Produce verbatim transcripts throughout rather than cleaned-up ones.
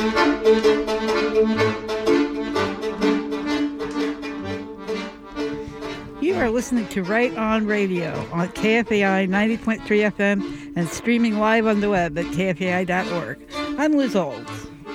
You are listening to Right On Radio on K F A I ninety point three F M and streaming live on the web at K F A I dot org. I'm Liz Olds.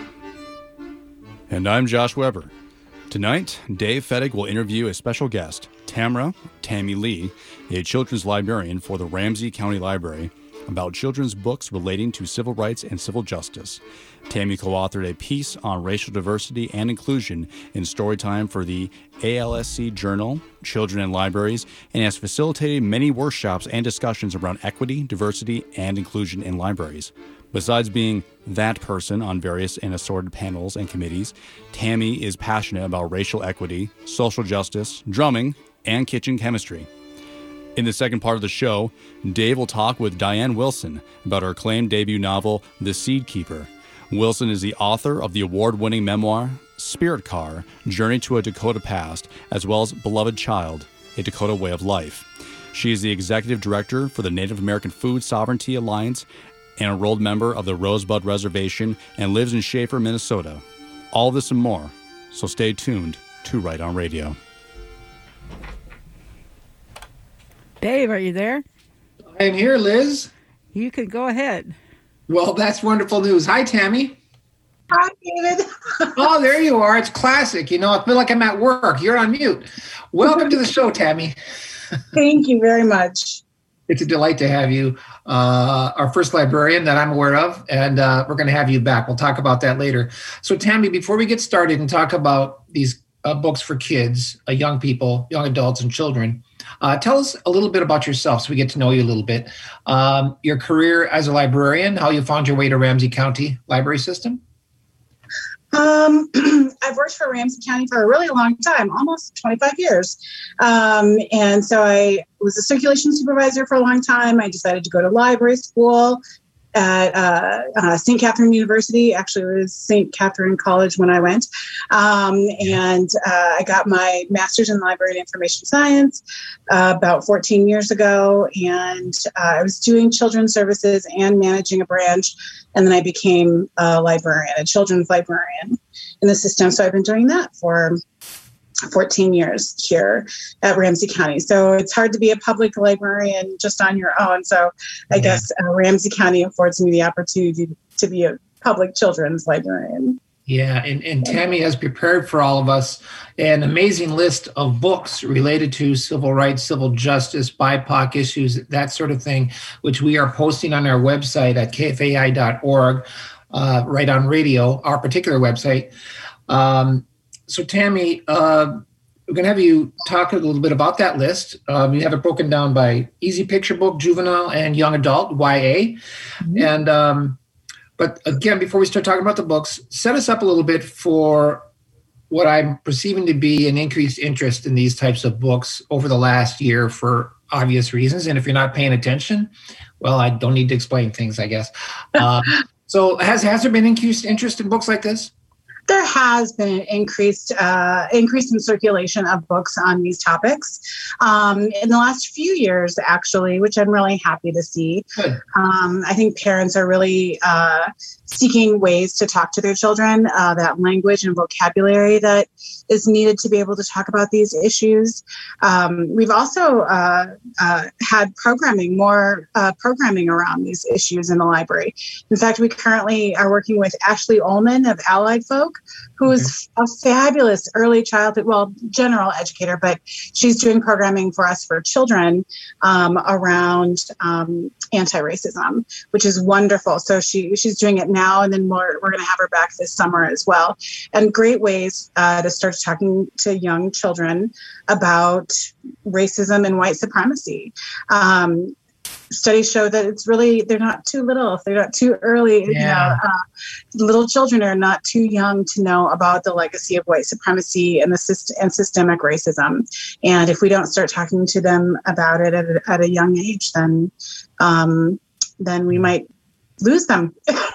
And I'm Josh Weber. Tonight, Dave Fettig will interview a special guest, Tamra Tammy Lee, a children's librarian for the Ramsey County Library, about children's books relating to civil rights and civil justice. Tammy co-authored a piece on racial diversity and inclusion in Storytime for the A L S C Journal, Children and Libraries, and has facilitated many workshops and discussions around equity, diversity, and inclusion in libraries. Besides being that person on various and assorted panels and committees, Tammy is passionate about racial equity, social justice, drumming, and kitchen chemistry. In the second part of the show, Dave will talk with Diane Wilson about her acclaimed debut novel, The Seed Keeper. Wilson is the author of the award-winning memoir, Spirit Car, Journey to a Dakota Past, as well as Beloved Child, A Dakota Way of Life. She is the executive director for the Native American Food Sovereignty Alliance, an enrolled member of the Rosebud Reservation, and lives in Schaefer, Minnesota. All this and more, so stay tuned to Right On Radio. Dave, are you there? I am here, Liz. You can go ahead. Well, that's wonderful news. Hi, Tammy. Hi, David. Oh, there you are. It's classic. You know, I feel like I'm at work. You're on mute. Welcome to the show, Tammy. Thank you very much. It's a delight to have you, uh, our first librarian that I'm aware of, and uh, we're going to have you back. We'll talk about that later. So, Tammy, before we get started and talk about these uh, books for kids, uh, young people, young adults, and children, uh, tell us a little bit about yourself so we get to know you a little bit. Um, your career as a librarian, how you found your way to Ramsey County Library System. Um, I've worked for Ramsey County for a really long time, almost twenty-five years. Um, and so I was a circulation supervisor for a long time. I decided to go to library school at uh, uh, Saint Catherine University. Actually, it was Saint Catherine College when I went. Um, and uh, I got my master's in library and information science uh, about fourteen years ago. And uh, I was doing children's services and managing a branch. And then I became a librarian, a children's librarian in the system. So I've been doing that for fourteen years here at Ramsey County. So it's hard to be a public librarian just on your own. So I yeah. guess uh, Ramsey County affords me the opportunity to be a public children's librarian. Yeah, and, and Tammy has prepared for all of us an amazing list of books related to civil rights, civil justice, B I P O C issues, that sort of thing, which we are posting on our website at K F A I dot org, uh, Right On Radio, our particular website. Um, so Tammy, uh, we're going to have you talk a little bit about that list. Um, you have it broken down by easy picture book, juvenile, and young adult, Y A. Mm-hmm. And um, But again, before we start talking about the books, set us up a little bit for what I'm perceiving to be an increased interest in these types of books over the last year for obvious reasons. And if you're not paying attention, well, I don't need to explain things, I guess. Um, so has, has there been increased interest in books like this? There has been an increased uh, increase in circulation of books on these topics um, in the last few years, actually, which I'm really happy to see. Um, I think parents are really uh, seeking ways to talk to their children, uh, that language and vocabulary that is needed to be able to talk about these issues. Um, we've also uh, uh, had programming, more uh, programming around these issues in the library. In fact, we currently are working with Ashley Ullman of Allied Folk, who is a fabulous early childhood, well, general educator, but she's doing programming for us for children um, around um, anti-racism, which is wonderful. So she she's doing it now, and then we're, we're going to have her back this summer as well. And great ways uh, to start talking to young children about racism and white supremacy. Um, Studies show that it's really, they're not too little, if they're not too early, yeah. you know, uh, little children are not too young to know about the legacy of white supremacy and the syst- and systemic racism. And if we don't start talking to them about it at a, at a young age, then um, then we might lose them.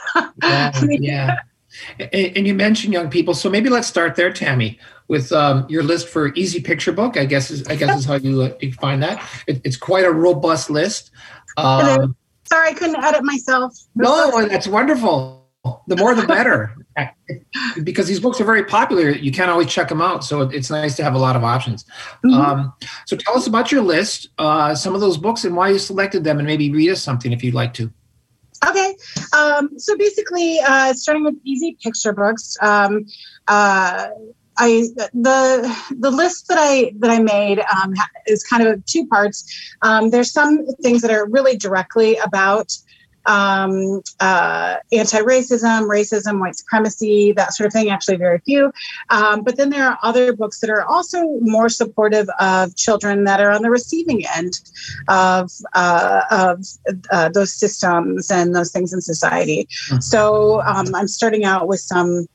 yeah, yeah. And, and you mentioned young people, so maybe let's start there, Tammy, with um, your list for Easy Picture Book. I guess is I guess is how you, uh, you find that. It, it's quite a robust list. Um, Sorry, I couldn't edit myself. No, that's wonderful. The more, the better. Because these books are very popular, you can't always check them out. So it's nice to have a lot of options. Mm-hmm. Um, so tell us about your list, uh, some of those books and why you selected them, and maybe read us something if you'd like to. Okay. Um, so basically, uh, starting with easy picture books, um, uh, I the the list that I that I made um, is kind of two parts. Um, there's some things that are really directly about um, uh, anti-racism, racism, white supremacy, that sort of thing. Actually, very few. Um, but then there are other books that are also more supportive of children that are on the receiving end of uh, of uh, those systems and those things in society. Mm-hmm. So um, I'm starting out with some.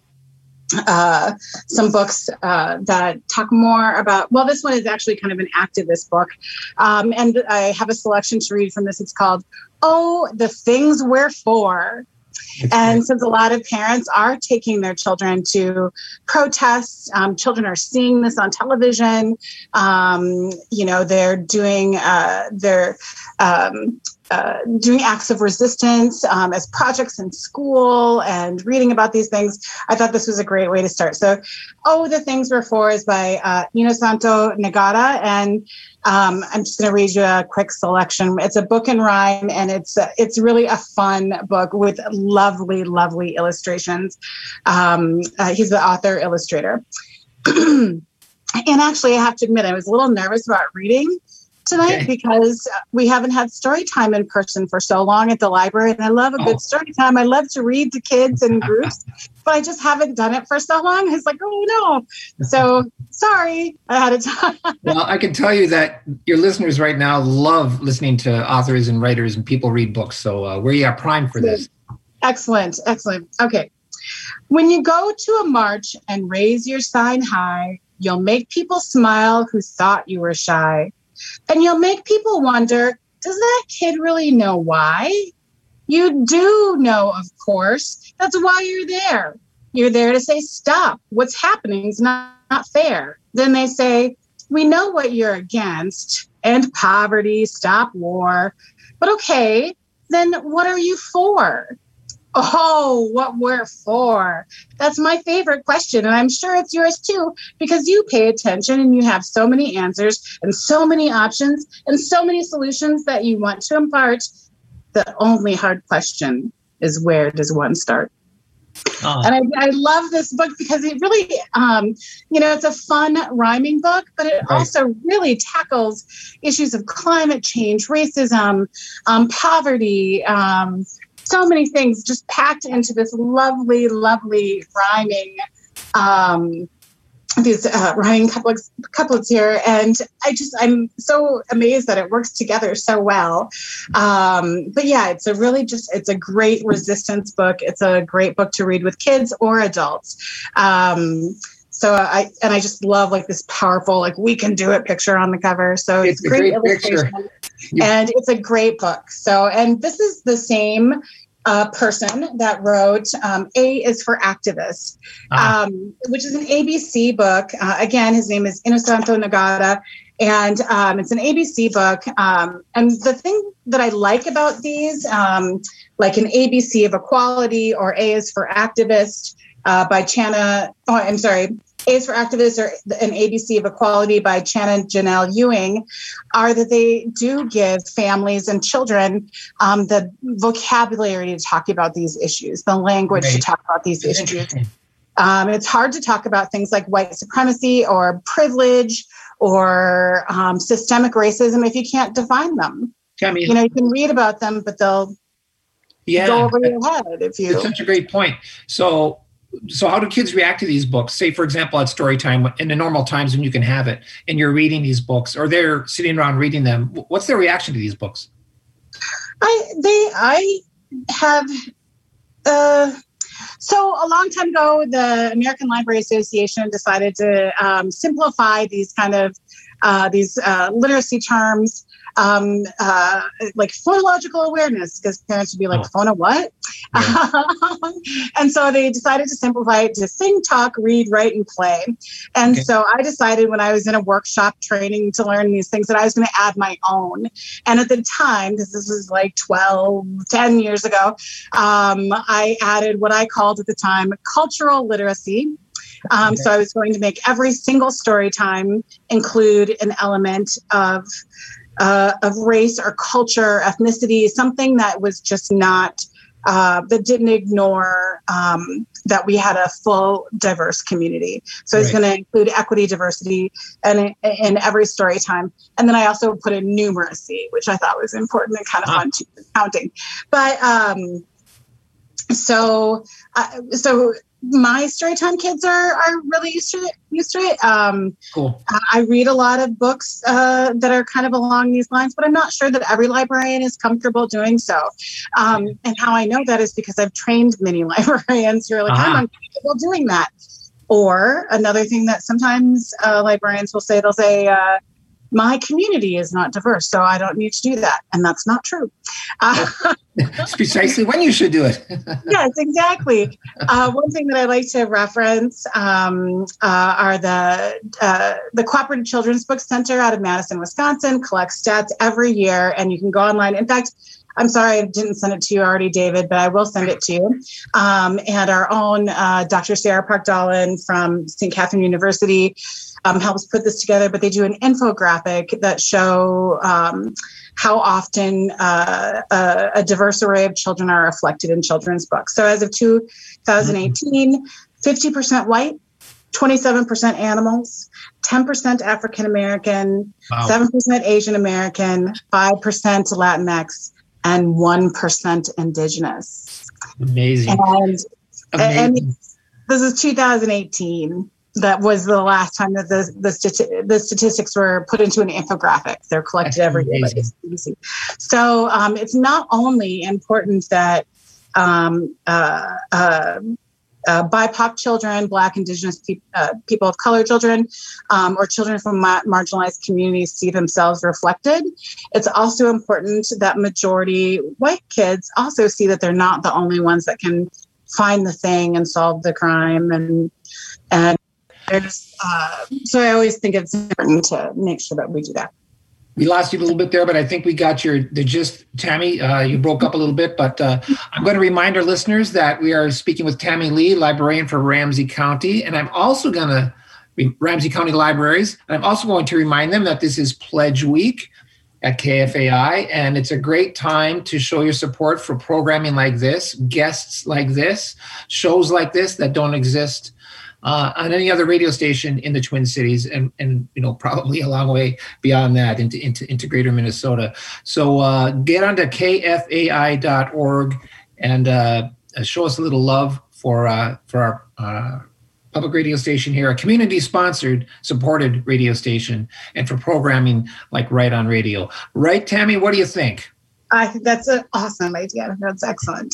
Uh, some books uh, that talk more about, well, this one is actually kind of an activist book. Um, and I have a selection to read from this. It's called, Oh, the Things We're For. That's and great. Since a lot of parents are taking their children to protests, um, children are seeing this on television. Um, you know, they're doing uh, their um, uh, doing acts of resistance um, as projects in school and reading about these things. I thought this was a great way to start. So, Oh, the Things We're For is by uh, Inosanto Nagata, and Um, I'm just going to read you a quick selection. It's a book in rhyme, and it's uh, it's really a fun book with lovely, lovely illustrations. Um, uh, he's the author illustrator. And actually, I have to admit, I was a little nervous about reading tonight okay. because we haven't had story time in person for so long at the library, and I love a good oh. story time. I love to read to kids in groups, but I just haven't done it for so long. It's like, oh no. So sorry, I had a time. Well, I can tell you that your listeners right now love listening to authors and writers and people read books. So uh, we are primed for this. Excellent, excellent. Okay. When you go to a march and raise your sign high, you'll make people smile who thought you were shy. And you'll make people wonder, does that kid really know why? You do know, of course. That's why you're there. You're there to say, stop. What's happening is not, not fair. Then they say, we know what you're against. End poverty, stop war. But okay, then what are you for? Oh, what we're for. That's my favorite question. And I'm sure it's yours too, because you pay attention and you have so many answers and so many options and so many solutions that you want to impart. The only hard question is, where does one start? Oh. And I, I love this book because it really, um, you know, it's a fun rhyming book, but it right. also really tackles issues of climate change, racism, um, poverty, um, so many things just packed into this lovely, lovely rhyming, um, these uh, rhyming couplets, couplets here. And I just, I'm so amazed that it works together so well. Um, but yeah, it's a really just, it's a great resistance book. It's a great book to read with kids or adults. Um, So I, and I just love like this powerful, like we can do it picture on the cover. So it's, it's a great, great illustration picture. And it's a great book. So, and this is the same uh, person that wrote um, A is for Activist, uh-huh. um, which is an A B C book. Uh, again, his name is Inosanto Nagata, and um, it's an A B C book. Um, and the thing that I like about these, um, like an A B C of Equality or A is for Activist uh, by Chana, oh, I'm sorry, A is for Activists or an A B C of Equality by Chana Janelle Ewing, are that they do give families and children um, the vocabulary to talk about these issues, the language right. to talk about these That's issues. Um, it's hard to talk about things like white supremacy or privilege or um, systemic racism if you can't define them. I mean, you know, you can read about them, but they'll yeah, go over your head if you. It's such a great point. So. So how do kids react to these books? Say, for example, at story time, in the normal times when you can have it, and you're reading these books, or they're sitting around reading them. What's their reaction to these books? I they I have. Uh, so a long time ago, the American Library Association decided to um, simplify these kind of uh, these uh, literacy terms, um, uh, like phonological awareness, because parents would be like, oh. phono what? Yeah. And so they decided to simplify it to sing, talk, read, write, and play. And okay. so I decided when I was in a workshop training to learn these things that I was going to add my own. And at the time, because this was like twelve, ten years ago, um, I added what I called at the time cultural literacy. Um, okay. So I was going to make every single story time include an element of uh, of race or culture, ethnicity, something that was just not, uh, that didn't ignore um, that we had a full diverse community. So right. I was going to include equity, diversity, and in every story time. And then I also put in numeracy, which I thought was important and kind of ah. fun too, counting. But um, so uh, so. My Storytime kids are are really used to it. Used to it. Um, cool. I read a lot of books uh, that are kind of along these lines, but I'm not sure that every librarian is comfortable doing so. Um, yeah. And how I know that is because I've trained many librarians who are like, uh-huh. I'm uncomfortable doing that. Or another thing that sometimes uh, librarians will say, they'll say, uh, my community is not diverse, so I don't need to do that. And that's not true. Uh, That's precisely when you should do it. Yes, exactly. Uh, one thing that I like to reference um, uh, are the uh, the Cooperative Children's Book Center out of Madison, Wisconsin, collects stats every year, and you can go online. In fact, I'm sorry I didn't send it to you already, David, but I will send it to you. Um, and our own uh, Doctor Sarah Park-Dolan from Saint Catherine University um, helps put this together, but they do an infographic that show um, how often uh, a, a diverse array of children are reflected in children's books. So as of two thousand eighteen, fifty percent white, twenty-seven percent animals, ten percent African American, wow. seven percent Asian American, five percent Latinx, and one percent Indigenous. Amazing. And, Amazing. and this is two thousand eighteen. That was the last time that the the, stati- the statistics were put into an infographic. They're collected That's every year by the C D C. So um, it's not only important that um, uh, uh, uh, B I P O C children, Black, Indigenous pe- uh, people of color children, um, or children from ma- marginalized communities see themselves reflected. It's also important that majority white kids also see that they're not the only ones that can find the thing and solve the crime. And and there's, uh, so I always think it's important to make sure that we do that. We lost you a little bit there, but I think we got your the gist, Tammy. Uh, you broke up a little bit, but uh, I'm going to remind our listeners that we are speaking with Tammy Lee, librarian for Ramsey County, and I'm also going to Ramsey County Libraries, and I'm also going to remind them that this is Pledge Week at K F A I, and it's a great time to show your support for programming like this, guests like this, shows like this that don't exist Uh, on any other radio station in the Twin Cities, and and you know probably a long way beyond that into into, into Greater Minnesota. So uh, get onto K F A I dot org and uh, show us a little love for uh, for our uh, public radio station here, a community-sponsored, supported radio station, and for programming like Right on Radio. Right, Tammy? What do you think? I think that's an awesome idea. That's excellent.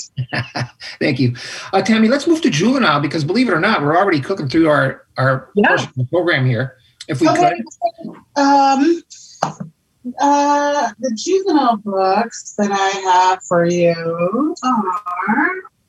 Thank you. Uh, Tammy, let's move to juvenile because believe it or not, we're already cooking through our, our yeah. portion of the program here. If we okay. could. Um, uh, the juvenile books that I have for you are,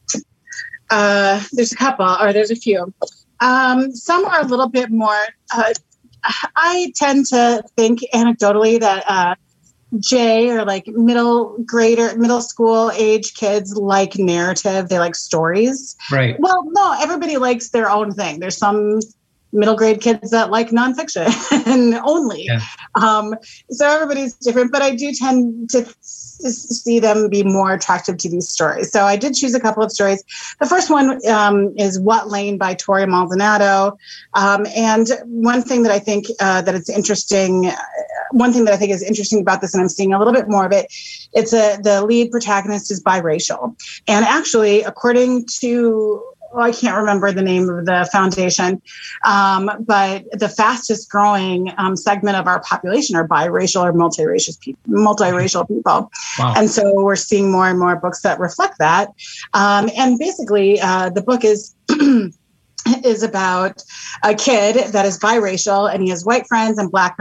uh, there's a couple, or there's a few. Um, some are a little bit more, uh, I tend to think anecdotally that uh, J or like middle grader, middle school age kids like narrative. They like stories. Right. Well, no, everybody likes their own thing. There's some middle grade kids that like nonfiction only. Yeah. Um, so everybody's different, but I do tend to see them be more attractive to these stories. So I did choose a couple of stories. The first one um, is What Lane by Tori Maldonado. Um, and one thing that I think uh, that it's interesting, one thing that I think is interesting about this, and I'm seeing a little bit more of it, it's a, the lead protagonist is biracial. And actually, according to Well, I can't remember the name of the foundation, um, but the fastest growing um, segment of our population are biracial or multiracial people. Multiracial people. Wow. And so we're seeing more and more books that reflect that. Um, and basically, uh, the book is is about a kid that is biracial, and he has white friends and black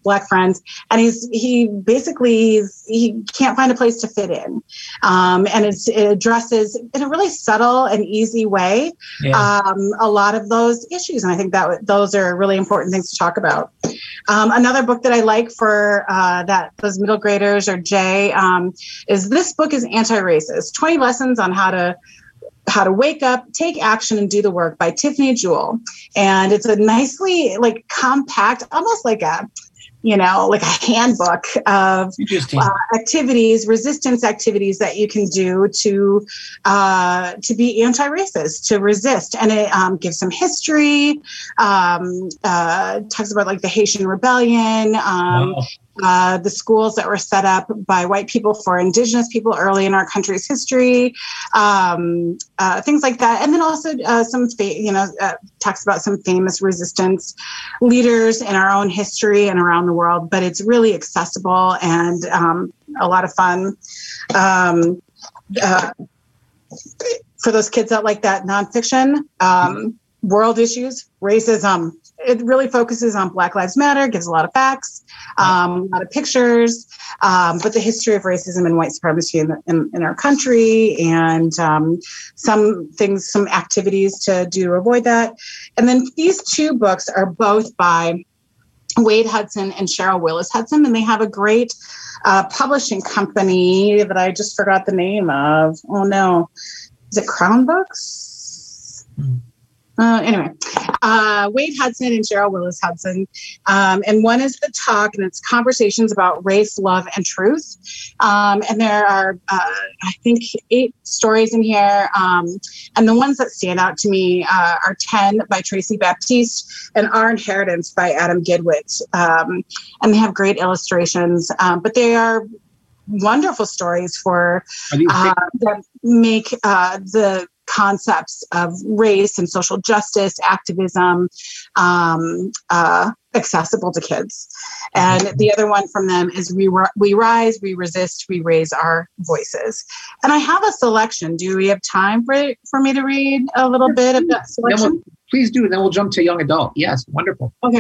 Black friends, and he's he basically he's, he can't find a place to fit in, um, and it's, it addresses in a really subtle and easy way yeah. um, a lot of those issues, and I think that those are really important things to talk about. Um, another book that I like for uh, that those middle graders or Jay um, is this book is Anti-Racist: twenty Lessons on How to How to Wake Up, Take Action, and Do the Work by Tiffany Jewell, and it's a nicely like compact, almost like a you know, like a handbook of uh, activities, resistance activities that you can do to uh, to be anti-racist, to resist. And it um, gives some history, um, uh, talks about like the Haitian Rebellion, um, wow. uh, the schools that were set up by white people for indigenous people early in our country's history, um, uh, things like that. And then also uh, some, fa- you know, uh, talks about some famous resistance leaders in our own history and around the world, but it's really accessible and um, a lot of fun. Um, uh, for those kids that like that nonfiction, um, world issues, racism. It really focuses on Black Lives Matter, gives a lot of facts, um, a lot of pictures, um, but the history of racism and white supremacy in, the, in, in our country, and um, some things, some activities to do to avoid that. And then these two books are both by Wade Hudson and Cheryl Willis Hudson, and they have a great uh, publishing company that I just forgot the name of. Oh no, is it Crown Books? Mm. Uh, anyway, uh, Wade Hudson and Cheryl Willis Hudson. Um, and one is The Talk, and it's conversations about race, love, and truth. Um, and there are, uh, I think, eight stories in here. Um, and the ones that stand out to me uh, are ten by Tracy Baptiste and Our Inheritance by Adam Gidwitz. Um, and they have great illustrations, um, but they are wonderful stories for uh, that make uh, the concepts of race and social justice, activism, um, uh, accessible to kids. And the other one from them is We, we Rise, We Resist, We Raise Our Voices. And I have a selection. Do we have time for, for me to read a little bit of that selection? We'll, please do. Then we'll jump to young adult. Yes, wonderful. Okay.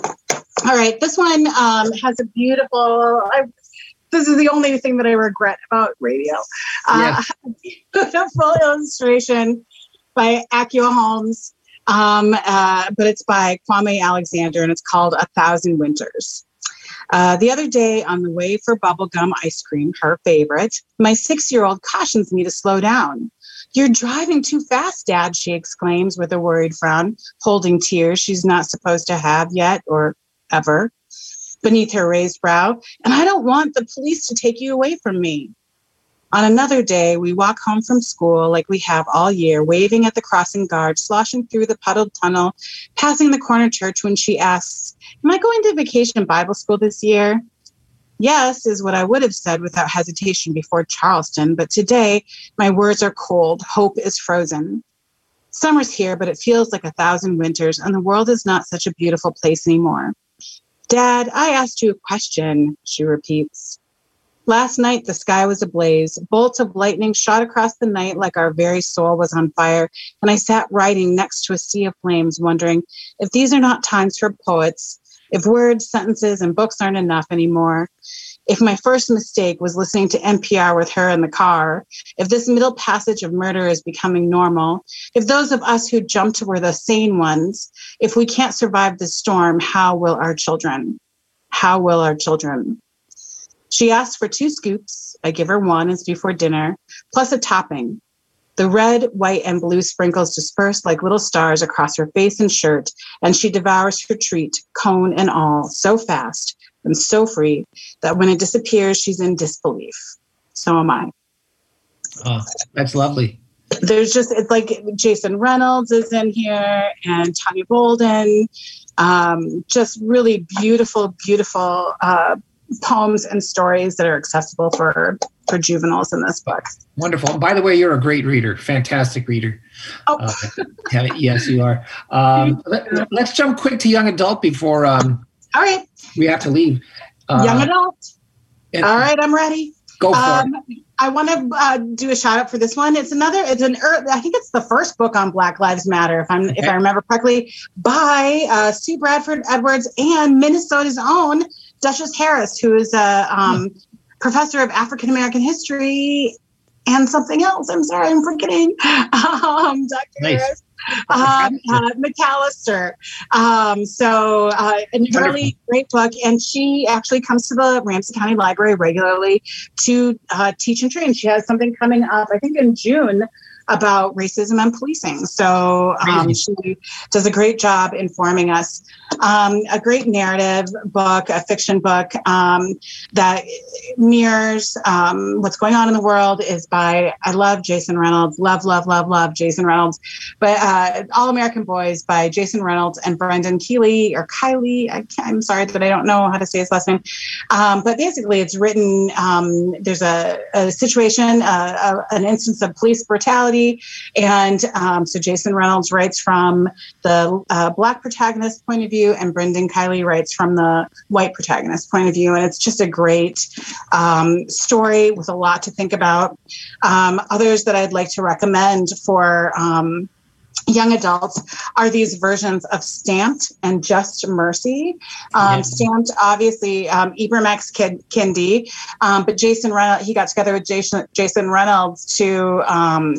All right. This one um, has a beautiful... I, This is the only thing that I regret about radio. Uh, yes. Beautiful illustration by Acua Holmes, um, uh, but it's by Kwame Alexander, and it's called A Thousand Winters. Uh, the other day, on the way for bubblegum ice cream, her favorite, my six-year-old cautions me to slow down. "You're driving too fast, Dad," she exclaims with a worried frown, holding tears she's not supposed to have yet or ever beneath her raised brow, "and I don't want the police to take you away from me." On another day, we walk home from school like we have all year, waving at the crossing guard, sloshing through the puddled tunnel, passing the corner church when she asks, "Am I going to Vacation Bible School this year?" Yes, is what I would have said without hesitation before Charleston, but today my words are cold, hope is frozen. Summer's here, but it feels like a thousand winters, and the world is not such a beautiful place anymore. "Dad, I asked you a question," she repeats. Last night, the sky was ablaze. Bolts of lightning shot across the night like our very soul was on fire, and I sat writing next to a sea of flames, wondering if these are not times for poets, if words, sentences, and books aren't enough anymore, if my first mistake was listening to N P R with her in the car, if this middle passage of murder is becoming normal, if those of us who jumped were the sane ones, if we can't survive the storm, how will our children? How will our children? She asks for two scoops. I give her one as before dinner, plus a topping. The red, white, and blue sprinkles disperse like little stars across her face and shirt, and she devours her treat, cone and all, so fast and so free that when it disappears, she's in disbelief. So am I. Oh, that's lovely. There's just, it's like Jason Reynolds is in here and Tanya Bolden. Um, just really beautiful, beautiful uh, poems and stories that are accessible for, for juveniles in this book. Wonderful. By the way, you're a great reader, fantastic reader. Oh, uh, yes, you are. Um, let, let's jump quick to young adult before um, all right. we have to leave. Uh, young adult. And, all right, I'm ready. Go for um, it. I want to uh, do a shout out for this one. It's another. It's an. I think it's the first book on Black Lives Matter, if I'm okay. if I remember correctly, by uh, Sue Bradford Edwards and Minnesota's own Duchess Harris, who is a um, hmm. professor of African American history and something else. I'm sorry, I'm forgetting. Um, Doctor Nice. Harris. Um, uh, McAllister. Um, so uh, an really great book. And she actually comes to the Ramsey County Library regularly to uh, teach and train. She has something coming up, I think in June, about racism and policing. So um, she does a great job informing us. Um, a great narrative book, a fiction book um, that mirrors um, what's going on in the world is by, I love Jason Reynolds, love, love, love, love Jason Reynolds, but uh, All American Boys by Jason Reynolds and Brendan Keeley or Kylie. I can't, I'm sorry that I don't know how to say his last name. Um, but basically it's written, um, there's a, a situation, uh, a, an instance of police brutality. And um, so Jason Reynolds writes from the uh, Black protagonist point of view, and Brendan Kylie writes from the white protagonist point of view. And it's just a great um, story with a lot to think about. Um, others that I'd like to recommend for um, young adults are these versions of Stamped and Just Mercy. Um, yeah. Stamped, obviously, um, Ibram X. Kendi, um, but Jason Reynolds, he got together with Jason, Jason Reynolds to um,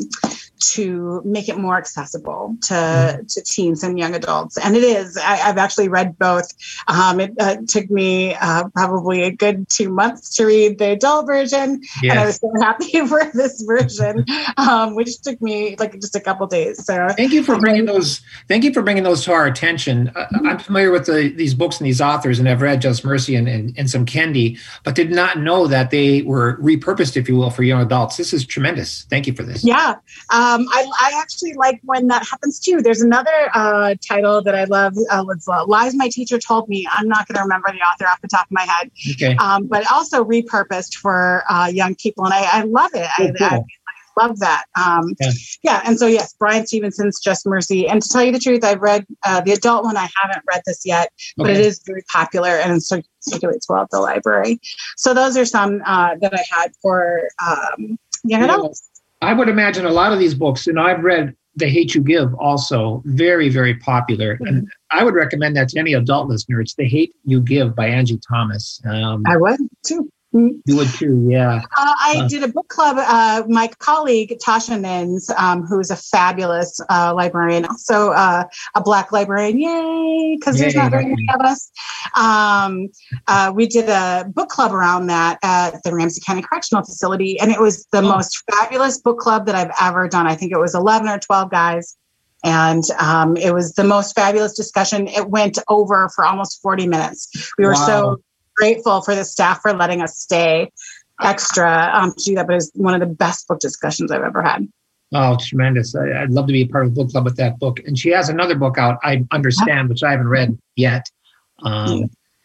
to make it more accessible to, mm. to teens and young adults. And it is. I, I've actually read both. Um, it uh, took me uh, probably a good two months to read the adult version. Yes. And I was so happy for this version, um, which took me like just a couple days. So thank you for bringing those. Thank you for bringing those to our attention. Mm-hmm. I'm familiar with the, these books and these authors, and I've read Just Mercy and, and, and some Kendi, but did not know that they were repurposed, if you will, for young adults. This is tremendous. Thank you for this. Yeah. Um, I, I actually like when that happens too. There's another uh, title that I love. Uh, it's, uh, Lies My Teacher Told Me. I'm not going to remember the author off the top of my head. Okay. Um, but also repurposed for uh, young people. And I, I love it. Oh, cool. I, I, Love that. Um, yeah. yeah. And so, yes, Brian Stevenson's Just Mercy. And to tell you the truth, I've read uh, the adult one. I haven't read this yet, but okay. It is very popular and it circulates well at the library. So those are some uh, that I had for um, young adults. Yeah. I would imagine a lot of these books, and I've read The Hate You Give also, very, very popular. Mm-hmm. And I would recommend that to any adult listener. It's The Hate You Give by Angie Thomas. Um, I would too. You would too, yeah. Uh, I uh, did a book club. Uh, my colleague, Tasha Nins, um, who is a fabulous uh, librarian, also uh, a Black librarian, yay, because there's not very many of us. Um, uh, we did a book club around that at the Ramsey County Correctional Facility, and it was the oh. most fabulous book club that I've ever done. I think it was eleven or twelve guys. And um, it was the most fabulous discussion. It went over for almost forty minutes. We were wow. so grateful for the staff for letting us stay extra um, to do that, but it's one of the best book discussions I've ever had. Oh, tremendous. I, I'd love to be a part of the book club with that book. And she has another book out, I Understand, which I haven't read yet. Um,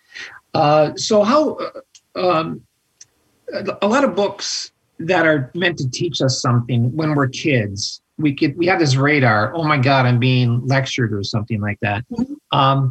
uh, so how, um, a lot of books that are meant to teach us something when we're kids, we could, we have this radar, oh my God, I'm being lectured or something like that. Mm-hmm. Um,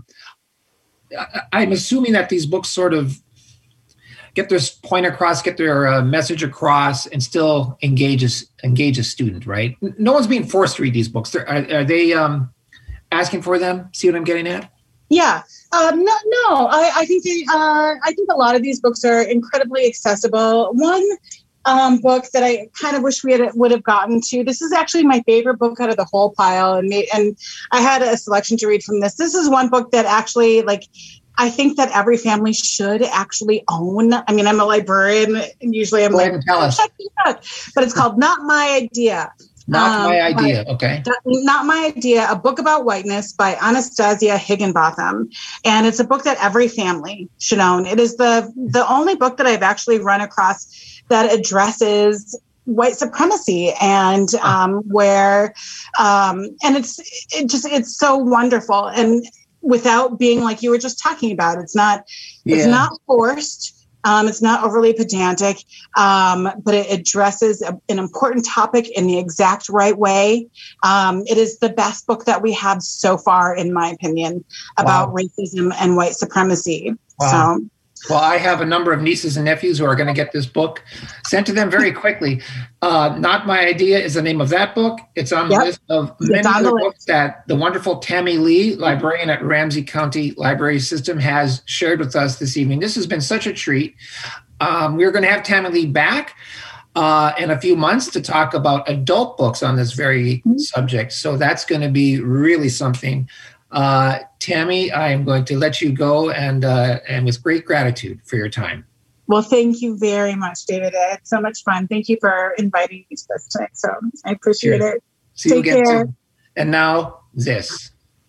I'm assuming that these books sort of get their point across, get their uh, message across, and still engage a, engage a student, right? No one's being forced to read these books. Are, are they um, asking for them? See what I'm getting at? Yeah. Um, no, no. I, I think they, uh, I think a lot of these books are incredibly accessible. One um, book that I kind of wish we had, would have gotten to. This is actually my favorite book out of the whole pile, and made, and I had a selection to read from this. This is one book that actually, like, I think that every family should actually own. I mean, I'm a librarian, and usually I'm Go like, ahead and tell us. Check it out. But it's called Not My Idea. Not um, My Idea, okay. Not My Idea, a book about whiteness by Anastasia Higginbotham. And it's a book that every family should own. It is the the only book that I've actually run across that addresses white supremacy and um, where, um, and it's it just, it's so wonderful. And without being like you were just talking about, it's not, yeah. it's not forced. Um, it's not overly pedantic, um, but it addresses a, an important topic in the exact right way. Um, it is the best book that we have so far, in my opinion, about wow. racism and white supremacy. Wow. So Well, I have a number of nieces and nephews who are going to get this book sent to them very quickly. Uh, Not My Idea is the name of that book. It's on the yep. list of many other books that the wonderful Tammy Lee, librarian at Ramsey County Library System, has shared with us this evening. This has been such a treat. Um, we're going to have Tammy Lee back uh, in a few months to talk about adult books on this very mm-hmm. subject. So that's going to be really something. Uh, Tammy, I am going to let you go, and uh, and with great gratitude for your time. Well, thank you very much, David. I had so much fun. Thank you for inviting me to this tonight. So I appreciate sure. it. See Take you again care. soon. And now this.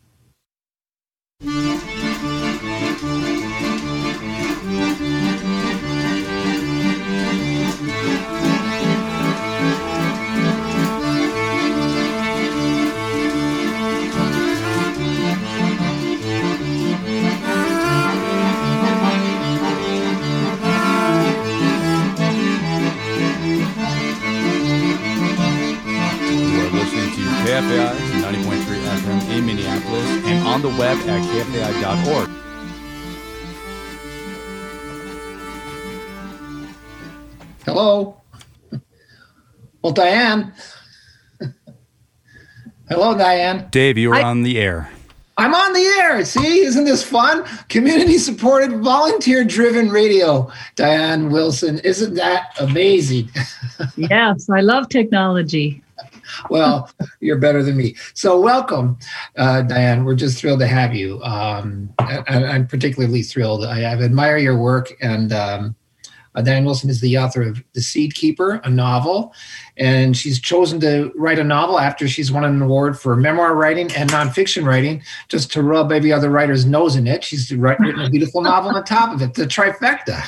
K F A I ninety point three F M in Minneapolis and on the web at K F A I dot org. Hello. Well, Diane. Hello, Diane. Dave, you were I- on the air. I'm on the air. See, isn't this fun? Community-supported, volunteer-driven radio. Diane Wilson, isn't that amazing? Yes, I love technology. Well, you're better than me. So welcome, uh, Diane. We're just thrilled to have you. Um, and I'm particularly thrilled. I, I admire your work. And um, uh, Diane Wilson is the author of The Seed Keeper, a novel. And she's chosen to write a novel after she's won an award for memoir writing and nonfiction writing, just to rub every other writer's nose in it. She's written a beautiful novel on top of it, the trifecta.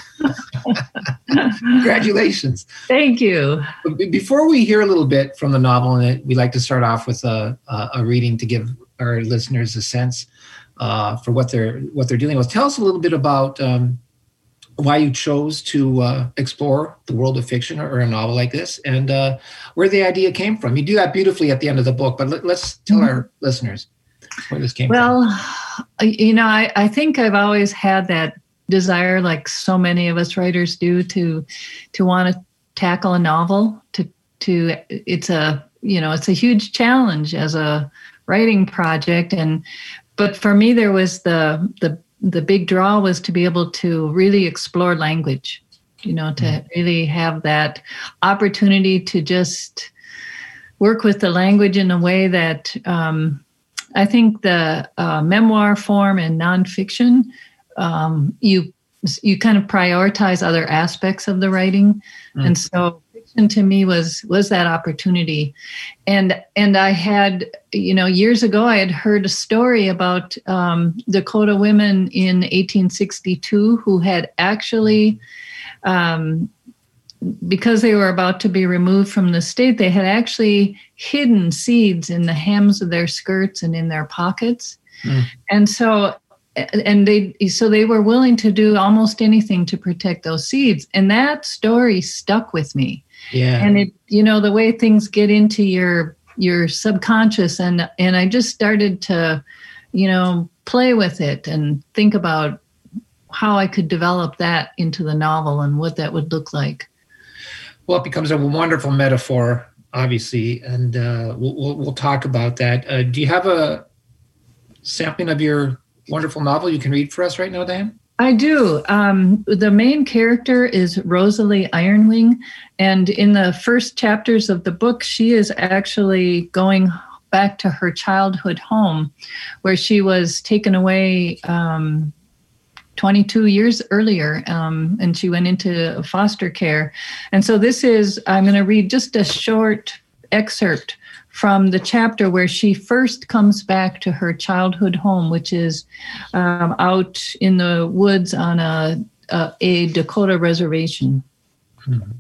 Congratulations. Thank you. Before we hear a little bit from the novel, and we like to start off with a, a reading to give our listeners a sense uh, for what they're what they're dealing with. Tell us a little bit about um, why you chose to uh, explore the world of fiction or, or a novel like this, and uh, where the idea came from. You do that beautifully at the end of the book, but let, let's tell mm-hmm. our listeners where this came well, from. Well, you know, I, I think I've always had that desire, like so many of us writers do, to to want to tackle a novel. To to it's a you know it's a huge challenge as a writing project, and but for me there was the the the big draw was to be able to really explore language, you know, to mm-hmm. really have that opportunity to just work with the language in a way that um, I think the uh, memoir form and nonfiction, um, you you kind of prioritize other aspects of the writing, mm-hmm. and so fiction to me was was that opportunity, and and I had you know years ago I had heard a story about um, Dakota women in eighteen sixty-two who had actually. Um, because they were about to be removed from the state, they had actually hidden seeds in the hems of their skirts and in their pockets. Mm. And so, and they, so they were willing to do almost anything to protect those seeds. And that story stuck with me. Yeah. And it, you know, the way things get into your, your subconscious, and, and I just started to, you know, play with it and think about how I could develop that into the novel and what that would look like. Well, it becomes a wonderful metaphor, obviously, and uh, we'll, we'll, we'll talk about that. Uh, do you have a sampling of your wonderful novel you can read for us right now, Diane? I do. Um, the main character is Rosalie Ironwing, and in the first chapters of the book, she is actually going back to her childhood home, where she was taken away um, twenty-two years earlier, um, and she went into foster care. And so this is, I'm going to read just a short excerpt from the chapter where she first comes back to her childhood home, which is um, out in the woods on a, a, a Dakota reservation. Mm-hmm.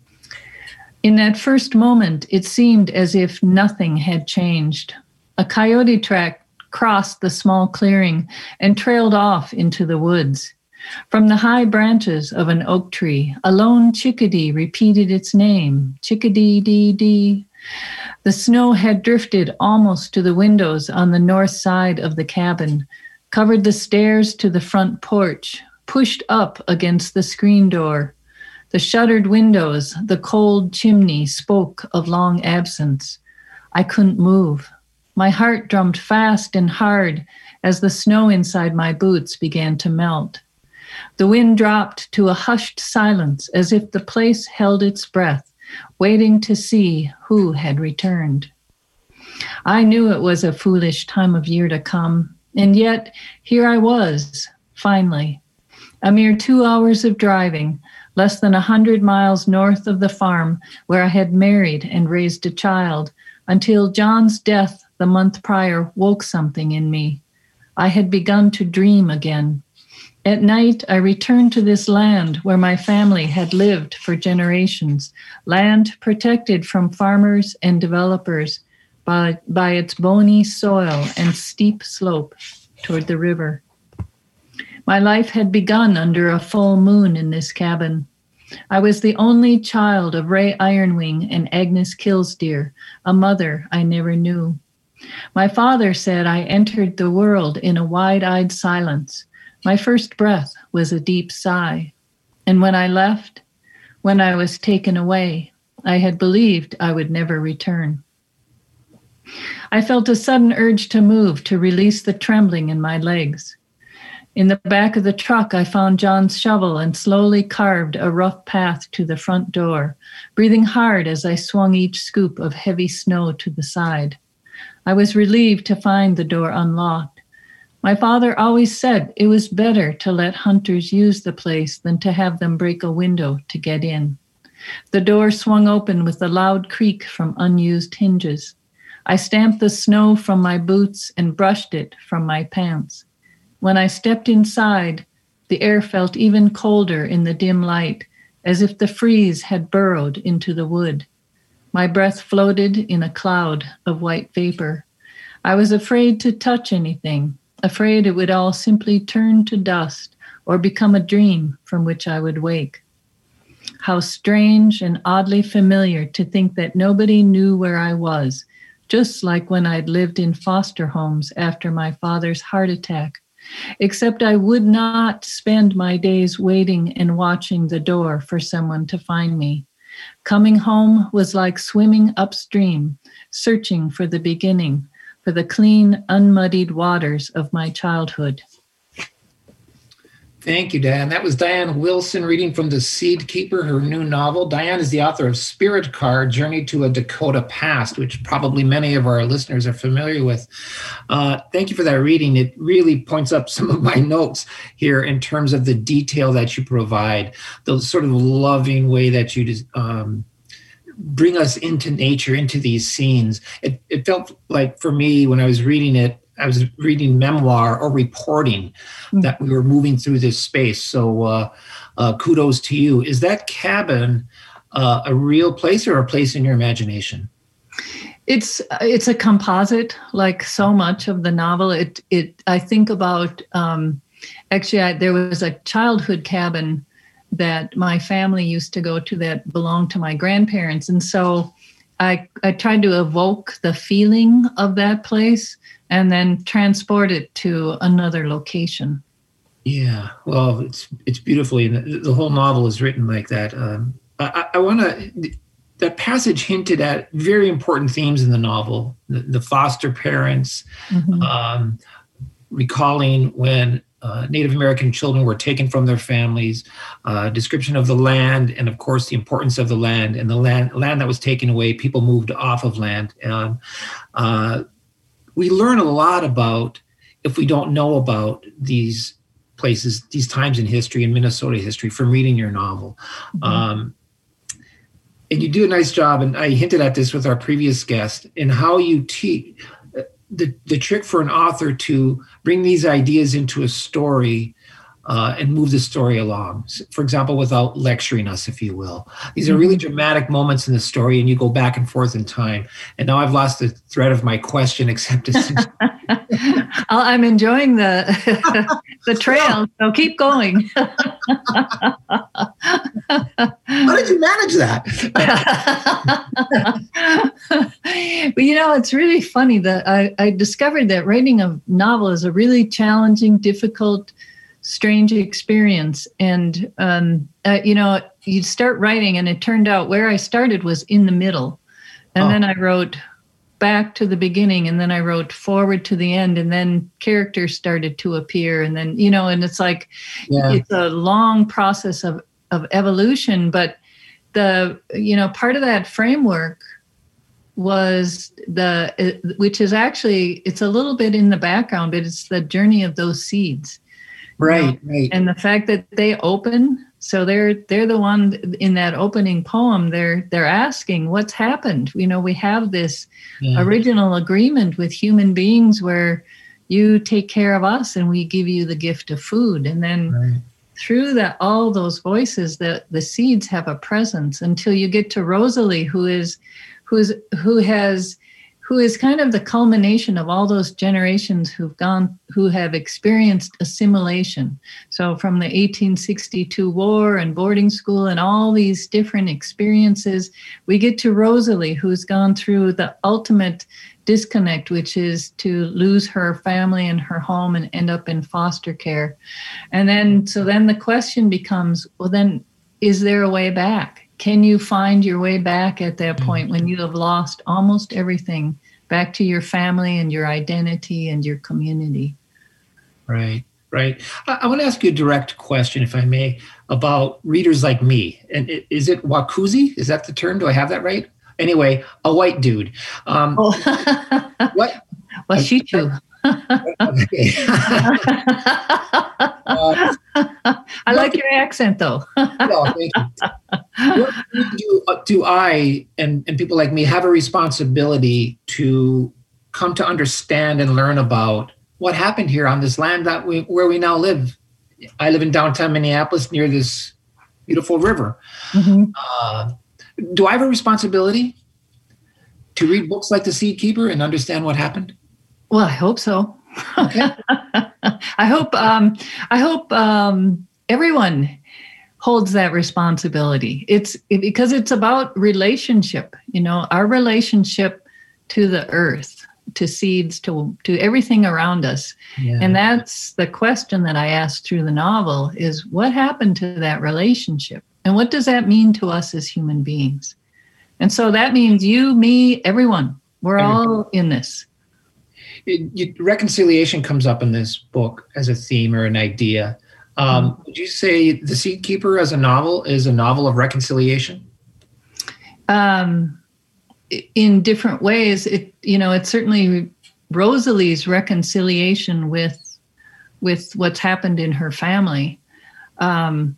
In that first moment, it seemed as if nothing had changed. A coyote track crossed the small clearing and trailed off into the woods. From the high branches of an oak tree, a lone chickadee repeated its name, chickadee-dee-dee. The snow had drifted almost to the windows on the north side of the cabin, covered the stairs to the front porch, pushed up against the screen door. The shuttered windows, the cold chimney spoke of long absence. I couldn't move. My heart drummed fast and hard as the snow inside my boots began to melt. The wind dropped to a hushed silence as if the place held its breath, waiting to see who had returned. I knew it was a foolish time of year to come, and yet here I was, finally. A mere two hours of driving, less than a hundred miles north of the farm where I had married and raised a child, until John's death the month prior woke something in me. I had begun to dream again. At night, I returned to this land where my family had lived for generations, land protected from farmers and developers by, by its bony soil and steep slope toward the river. My life had begun under a full moon in this cabin. I was the only child of Ray Ironwing and Agnes Killsdeer, a mother I never knew. My father said I entered the world in a wide-eyed silence. My first breath was a deep sigh. And when I left, when I was taken away, I had believed I would never return. I felt a sudden urge to move, to release the trembling in my legs. In the back of the truck, I found John's shovel and slowly carved a rough path to the front door, breathing hard as I swung each scoop of heavy snow to the side. I was relieved to find the door unlocked. My father always said it was better to let hunters use the place than to have them break a window to get in. The door swung open with a loud creak from unused hinges. I stamped the snow from my boots and brushed it from my pants. When I stepped inside, the air felt even colder in the dim light, as if the freeze had burrowed into the wood. My breath floated in a cloud of white vapor. I was afraid to touch anything, afraid it would all simply turn to dust or become a dream from which I would wake. How strange and oddly familiar to think that nobody knew where I was, just like when I'd lived in foster homes after my father's heart attack. Except I would not spend my days waiting and watching the door for someone to find me. Coming home was like swimming upstream, searching for the beginning, for the clean, unmuddied waters of my childhood. Thank you, Diane. That was Diane Wilson reading from The Seed Keeper, her new novel. Diane is the author of Spirit Card, Journey to a Dakota Past, which probably many of our listeners are familiar with. Uh, thank you for that reading. It really points up some of my notes here in terms of the detail that you provide, the sort of loving way that you just, um, bring us into nature, into these scenes. It, it felt like for me when I was reading it, I was reading memoir or reporting mm. that we were moving through this space. So uh, uh, kudos to you. Is that cabin uh, a real place or a place in your imagination? It's it's a composite, like so much of the novel. It it I think about um, actually I, there was a childhood cabin that my family used to go to that belonged to my grandparents, and so I I tried to evoke the feeling of that place and then transport it to another location. Yeah, well, it's it's beautifully, and the, the whole novel is written like that. Um, I, I want to, that passage hinted at very important themes in the novel, the, the foster parents, mm-hmm. um, recalling when uh, Native American children were taken from their families, uh, description of the land, and of course the importance of the land, and the land, land that was taken away, people moved off of land. Um, uh, We learn a lot about, if we don't know about these places, these times in history, in Minnesota history, from reading your novel. Mm-hmm. Um, and you do a nice job, and I hinted at this with our previous guest, in how you teach, the, the trick for an author to bring these ideas into a story uh, and move the story along. For example, without lecturing us, if you will. These are really dramatic moments in the story, and you go back and forth in time. And now I've lost the thread of my question, except it's... I'm enjoying the the trail, so keep going. How did you manage that? But you know, it's really funny that I, I discovered that writing a novel is a really challenging, difficult strange experience. And, um, uh, you know, you'd start writing, and it turned out where I started was in the middle. And oh. then I wrote back to the beginning, and then I wrote forward to the end, and then characters started to appear. And then, you know, and it's like, yeah. it's a long process of, of evolution. But the, you know, part of that framework was the, which is actually, it's a little bit in the background, but it's the journey of those seeds. Right, you know? right. And the fact that they open, so they're they're the one in that opening poem, they're they're asking what's happened. You know, we have this yeah. original agreement with human beings where you take care of us and we give you the gift of food. And then right. through that, all those voices, the, the seeds have a presence until you get to Rosalie, who is who is who has who is kind of the culmination of all those generations who've gone, who have experienced assimilation. So from the eighteen sixty-two war and boarding school and all these different experiences, we get to Rosalie, who's gone through the ultimate disconnect, which is to lose her family and her home and end up in foster care. And then, so then the question becomes, well, then is there a way back? Can you find your way back at that point when you have lost almost everything, back to your family and your identity and your community? Right, right. I, I want to ask you a direct question, if I may, about readers like me. And it, is it Wakuzi? Is that the term? Do I have that right? Anyway, a white dude. Um, oh. What? Washichu. Okay. uh, I like your accent, though. No, thank you. What do, do I and, and people like me have a responsibility to come to understand and learn about what happened here on this land that we, where we now live? I live in downtown Minneapolis near this beautiful river. Mm-hmm. Uh, do I have a responsibility to read books like The Seed Keeper and understand what happened? Well, I hope so. Okay. I hope um, I hope um, everyone holds that responsibility. It's it, because it's about relationship. You know, our relationship to the earth, to seeds, to to everything around us, yeah. And that's the question that I asked through the novel: is what happened to that relationship, and what does that mean to us as human beings? And so that means you, me, everyone. We're everyone. all in this. It, you, reconciliation comes up in this book as a theme or an idea. Um, mm-hmm. Would you say The Seed Keeper as a novel is a novel of reconciliation? Um, in different ways. It, you know, it's certainly Rosalie's reconciliation with, with what's happened in her family. Um,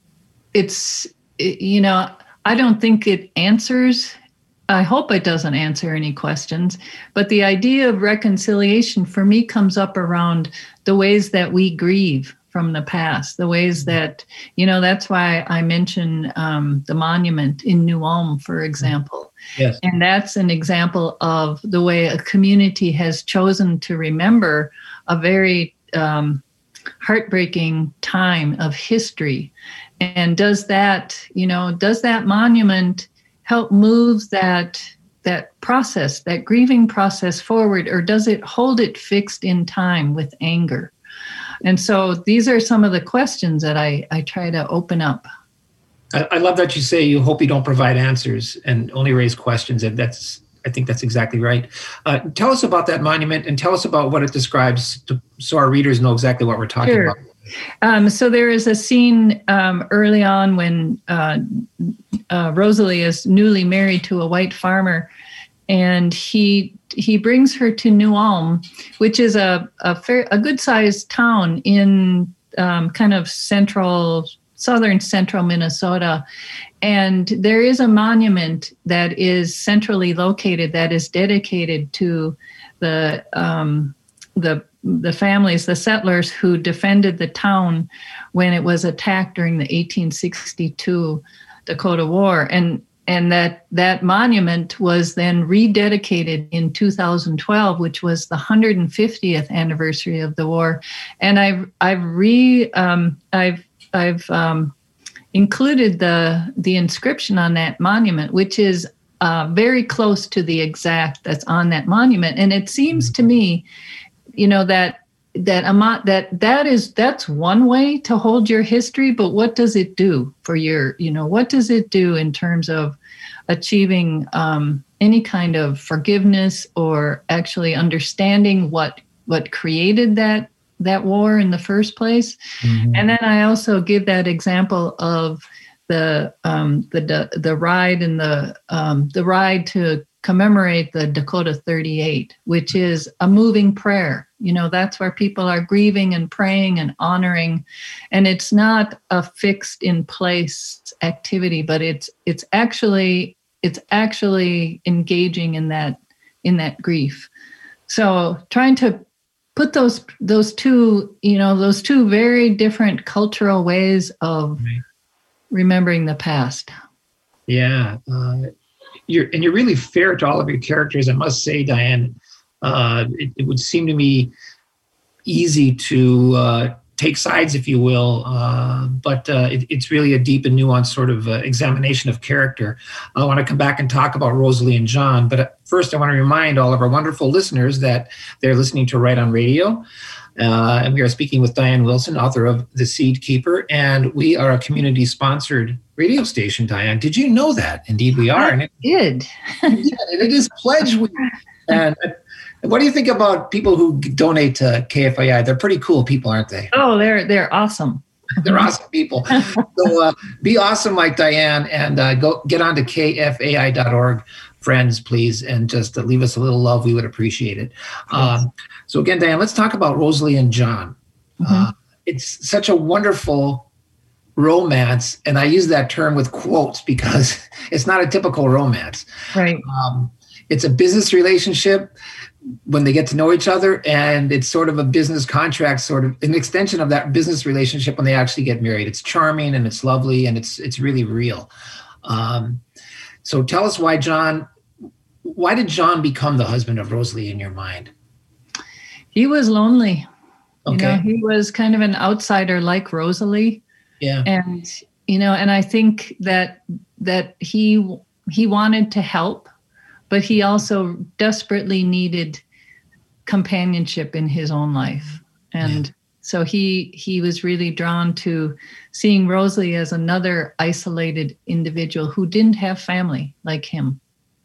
it's, it, you know, I don't think it answers I hope it doesn't answer any questions, but the idea of reconciliation for me comes up around the ways that we grieve from the past, the ways that, you know, that's why I mention um, the monument in New Ulm, for example. Yes. And that's an example of the way a community has chosen to remember a very um, heartbreaking time of history. And does that, you know, does that monument help move that that process, that grieving process forward, or does it hold it fixed in time with anger? And so these are some of the questions that I, I try to open up. I, I love that you say you hope you don't provide answers and only raise questions. And that's, I think that's exactly right. Uh, tell us about that monument and tell us about what it describes to, so our readers know exactly what we're talking sure. about. Um, so there is a scene um, early on when uh, uh, Rosalie is newly married to a white farmer, and he he brings her to New Ulm, which is a a, fair, a good-sized town in um, kind of central, southern central Minnesota. And there is a monument that is centrally located that is dedicated to the um, the the families, the settlers who defended the town when it was attacked during the eighteen sixty-two Dakota War. And and that that monument was then rededicated in two thousand twelve, which was the one hundred fiftieth anniversary of the war. And I've I've re um, I've I've um, included the the inscription on that monument, which is uh, very close to the exact that's on that monument. And it seems to me, you know, that that amount that that is that's one way to hold your history, but what does it do for your, you know, what does it do in terms of achieving um, any kind of forgiveness or actually understanding what what created that that war in the first place? Mm-hmm. And then I also give that example of the um, the, the the ride and the um, the ride to commemorate the Dakota thirty-eight, which is a moving prayer. You know, that's where people are grieving and praying and honoring, and it's not a fixed in place activity, but it's it's actually it's actually engaging in that in that grief. So trying to put those those two, you know, those two very different cultural ways of right. remembering the past. Yeah. Uh, you're, and you're really fair to all of your characters, I must say, Diane. Uh, it, it would seem to me easy to uh, take sides, if you will, uh, but uh, it, it's really a deep and nuanced sort of uh, examination of character. I want to come back and talk about Rosalie and John, but first I want to remind all of our wonderful listeners that they're listening to Right on Radio. Uh, and we are speaking with Diane Wilson, author of The Seed Keeper, and we are a community-sponsored radio station, Diane. Did you know that? Indeed, we are. I and it, did. yeah, and it is Pledge Week. And what do you think about people who donate to K F A I? They're pretty cool people, aren't they? Oh, they're they're awesome. They're awesome people. So uh, be awesome like Diane, and uh, go get on to K F A I dot org. Friends, please, and just uh, leave us a little love. We would appreciate it. Um, so again, Diane, let's talk about Rosalie and John. Mm-hmm. Uh, it's such a wonderful romance, and I use that term with quotes because it's not a typical romance. Right. Um, it's a business relationship when they get to know each other, and it's sort of a business contract, sort of an extension of that business relationship when they actually get married. It's charming and it's lovely and it's it's really real. Um, so tell us why John. Why did John become the husband of Rosalie in your mind? He was lonely. Okay. You know, he was kind of an outsider like Rosalie. Yeah. And, you know, and I think that that he he wanted to help, but he also desperately needed companionship in his own life. And yeah. so he he was really drawn to seeing Rosalie as another isolated individual who didn't have family like him.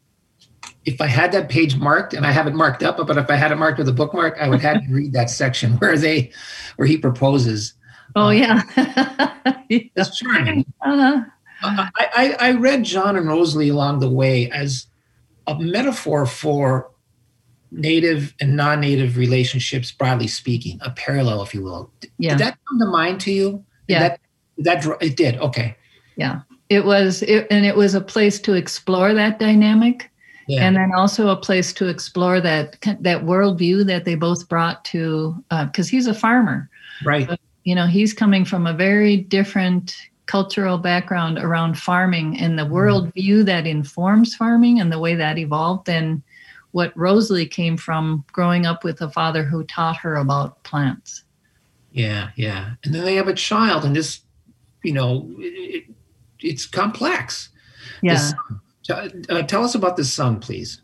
If I had that page marked, and I have it marked up, but if I had it marked with a bookmark, I would have you read that section where they, where he proposes. Oh, uh, yeah. It's charming. Uh-huh. I, I, I read John and Rosalie along the way as a metaphor for native and non-native relationships, broadly speaking, a parallel, if you will. Yeah. Did that come to mind to you? Did yeah. That, did that, it did. Okay. Yeah. It was, it, and it was a place to explore that dynamic. Yeah. And then also a place to explore that that worldview that they both brought to, because uh, he's a farmer. Right. But, you know, he's coming from a very different cultural background around farming and the worldview that informs farming and the way that evolved than what Rosalie came from growing up with a father who taught her about plants. Yeah, yeah. And then they have a child, and this, you know, it, it's complex. Yeah. Uh, tell us about the son, please.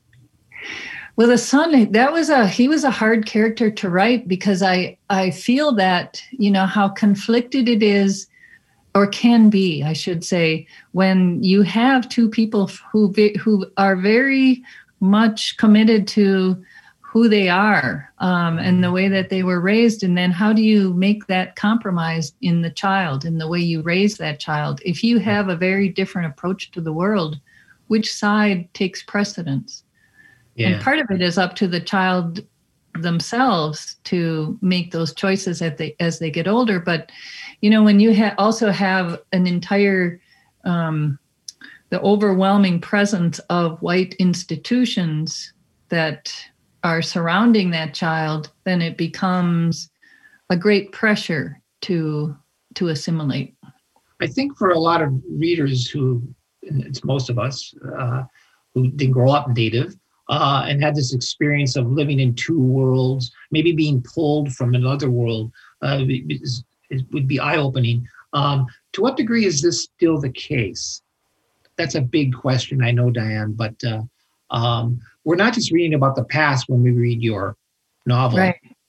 Well, the son, that was a, he was a hard character to write because I, I feel that, you know, how conflicted it is or can be, I should say, when you have two people who, who are very much committed to who they are um, and the way that they were raised. And then how do you make that compromise in the child, in the way you raise that child? If you have a very different approach to the world, which side takes precedence? Yeah. And part of it is up to the child themselves to make those choices as they, as they get older. But, you know, when you ha- also have an entire, um, the overwhelming presence of white institutions that are surrounding that child, then it becomes a great pressure to, to assimilate. I think for a lot of readers who, and it's most of us uh, who didn't grow up native uh, and had this experience of living in two worlds, maybe being pulled from another world, uh, it, it would be eye-opening. Um, to what degree is this still the case? That's a big question, I know, Diane, but uh, um, we're not just reading about the past when we read your novel. Right.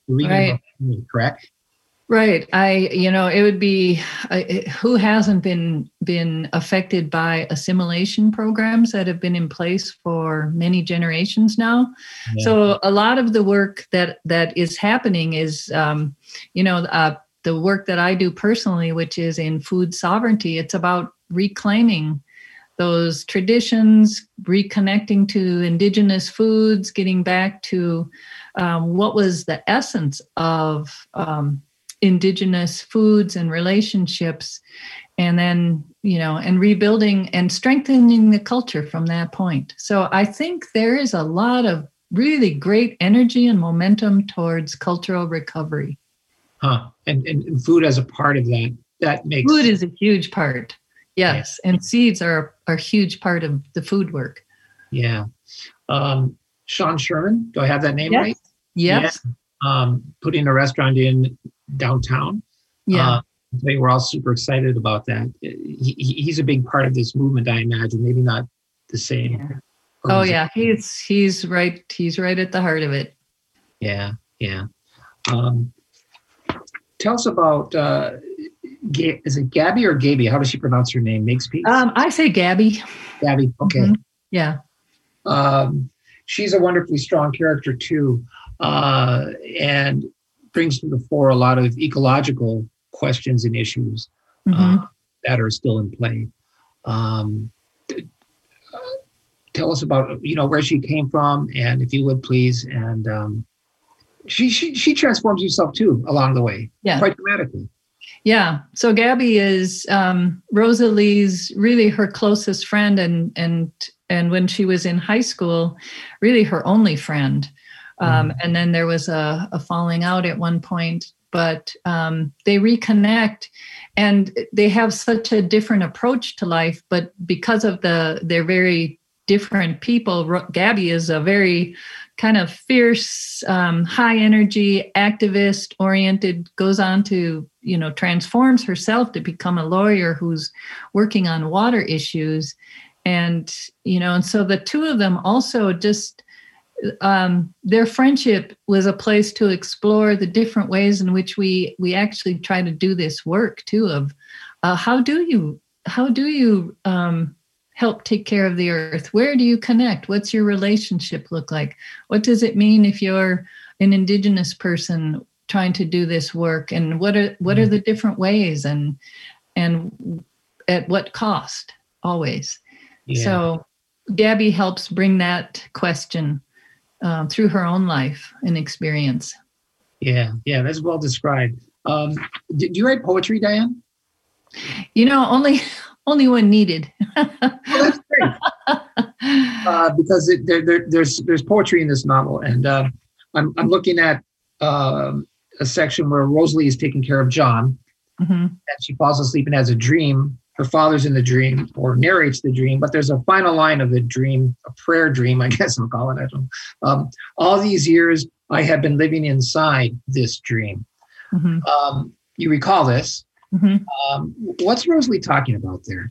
reading Right. about me, correct? Right. I, you know, it would be uh, who hasn't been been affected by assimilation programs that have been in place for many generations now. Yeah. So a lot of the work that that is happening is, um, you know, uh, the work that I do personally, which is in food sovereignty. It's about reclaiming those traditions, reconnecting to indigenous foods, getting back to um, what was the essence of um, indigenous foods and relationships, and then, you know, and rebuilding and strengthening the culture from that point. So I think there is a lot of really great energy and momentum towards cultural recovery. Huh. And, and, and food as a part of that, that makes Food is a huge part. Yes. Yeah. And seeds are, are a huge part of the food work. Yeah. Um, Sean Sherman, do I have that name yes. right? Yes. Yeah. Um, putting a restaurant in downtown. Yeah. Uh, we're all super excited about that. He, he's a big part of this movement, I imagine. Maybe not the same. Yeah. Oh yeah, he's he's right. He's right at the heart of it. Yeah, yeah. Um, tell us about. Uh, Ga- is it Gabby or Gaby? How does she pronounce her name? Makes peace. Um, I say Gabby. Gabby. Okay. Mm-hmm. Yeah. Um, she's a wonderfully strong character too, uh, and brings to the fore a lot of ecological questions and issues mm-hmm. uh, that are still in play. Um, uh, tell us about, you know, where she came from, and if you would please, and um, she she she transforms herself too along the way, yeah, quite dramatically. Yeah. So Gabby is um, Rosalie's really her closest friend, and and and when she was in high school, really her only friend. Um, and then there was a, a falling out at one point, but um, they reconnect, and they have such a different approach to life. But because of the they're very different people, Gabby is a very kind of fierce, um, high energy, activist oriented, goes on to, you know, transforms herself to become a lawyer who's working on water issues. And, you know, and so the two of them also just, um, their friendship was a place to explore the different ways in which we, we actually try to do this work too, of uh, how do you, how do you, um, help take care of the earth? Where do you connect? What's your relationship look like? What does it mean if you're an Indigenous person trying to do this work? And what are what are the different ways, and and at what cost? Always. Yeah. So Gabby helps bring that question uh, through her own life and experience. Yeah, yeah, that's well described. Um, do, do you write poetry, Diane? You know, only. Only when needed. Well, that's great. Uh, because it, there, there, there's there's poetry in this novel, and uh, I'm I'm looking at uh, a section where Rosalie is taking care of John, mm-hmm. and she falls asleep and has a dream. Her father's in the dream, or narrates the dream, but there's a final line of the dream, a prayer dream, I guess I'm calling it. Um, all these years, I have been living inside this dream. Mm-hmm. Um, you recall this? Mm-hmm. Um, what's Rosalie talking about there?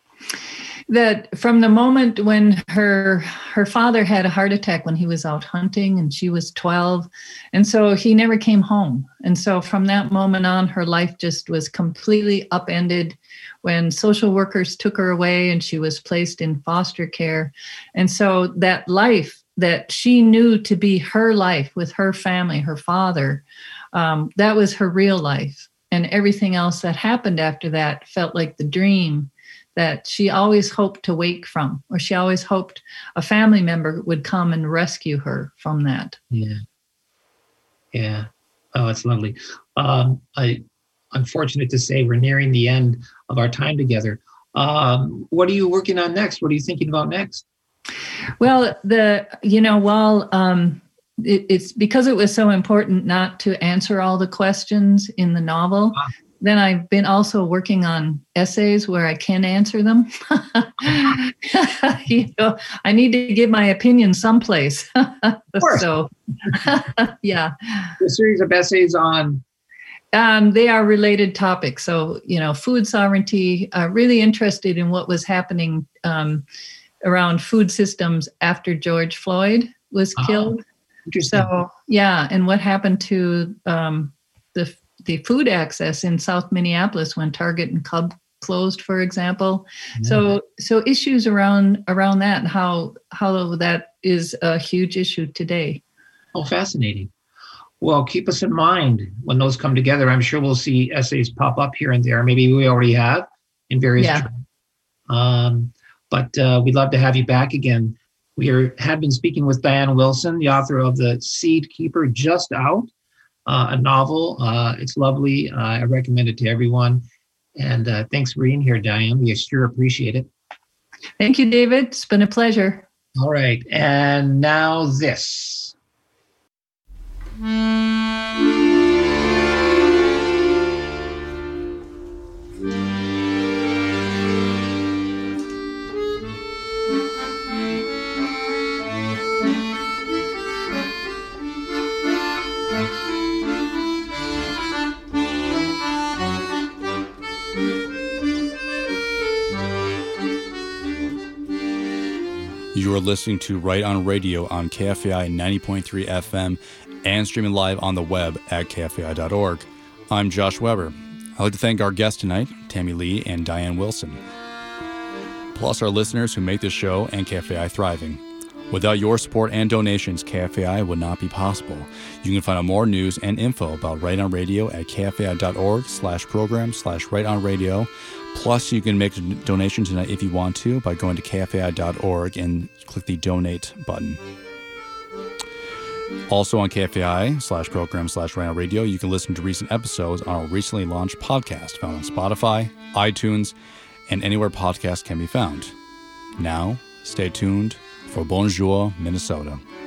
That from the moment when her her father had a heart attack when he was out hunting, and she was twelve, and so he never came home. And so from that moment on, her life just was completely upended when social workers took her away and she was placed in foster care. And so that life that she knew to be her life with her family, her father, um, that was her real life. And everything else that happened after that felt like the dream that she always hoped to wake from, or she always hoped a family member would come and rescue her from that. Yeah. Yeah. Oh, it's lovely. Um, I, I'm fortunate to say we're nearing the end of our time together. Um, what are you working on next? What are you thinking about next? Well, the, you know, while, um, It, it's because it was so important not to answer all the questions in the novel. Wow. Then I've been also working on essays where I can answer them. You know, I need to give my opinion someplace. So, yeah. A series of essays on? Um, they are related topics. So, you know, food sovereignty, uh, really interested in what was happening um, around food systems after George Floyd was killed. Interesting. So, yeah. And what happened to um, the the food access in South Minneapolis when Target and Cub closed, for example? Yeah. So, so issues around around that and how how that is a huge issue today. Oh, fascinating. Well, keep us in mind when those come together. I'm sure we'll see essays pop up here and there. Maybe we already have in various. Yeah. Um, but uh, we'd love to have you back again. We are, have been speaking with Diane Wilson, the author of The Seed Keeper, just out, uh, a novel. Uh, it's lovely. Uh, I recommend it to everyone. And uh, thanks for being here, Diane. We sure appreciate it. Thank you, David. It's been a pleasure. All right. And now this. You are listening to Right On Radio on K F A I ninety point three F M and streaming live on the web at K F A I dot org. I'm Josh Weber. I'd like to thank our guests tonight, Tammy Lee and Diane Wilson, plus our listeners who make this show and K F A I thriving. Without your support and donations, K F A I would not be possible. You can find out more news and info about Right On Radio at K F A I dot org slash program slash Right On Radio. Plus, you can make a donation tonight if you want to by going to K F A I dot org and click the donate button. Also on K F A I slash program slash Right On Radio, you can listen to recent episodes on our recently launched podcast found on Spotify, iTunes, and anywhere podcasts can be found. Now, stay tuned for Bonjour, Minnesota.